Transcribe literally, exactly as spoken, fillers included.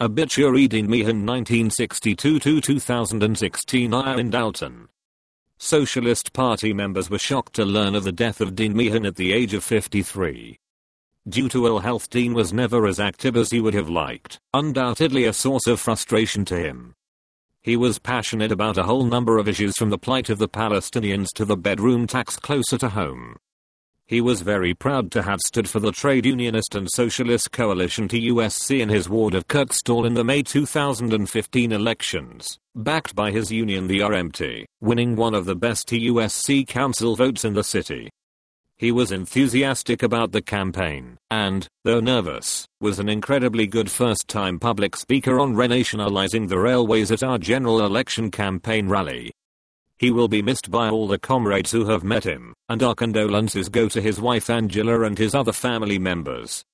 Obituary: Dean Meehan, nineteen sixty-two to two thousand sixteen. In Dalton. Socialist Party members were shocked to learn of the death of Dean Meehan at the age of fifty-three. Due to ill health, Dean was never as active as he would have liked, undoubtedly a source of frustration to him. He was passionate about a whole number of issues, from the plight of the Palestinians to the bedroom tax closer to home. He was very proud to have stood for the trade unionist and socialist coalition T U S C in his ward of Kirkstall in the May two thousand fifteen elections, backed by his union the R M T, winning one of the best T U S C council votes in the city. He was enthusiastic about the campaign, and, though nervous, was an incredibly good first-time public speaker on renationalizing the railways at our general election campaign rally. He will be missed by all the comrades who have met him, and our condolences go to his wife Angela and his other family members.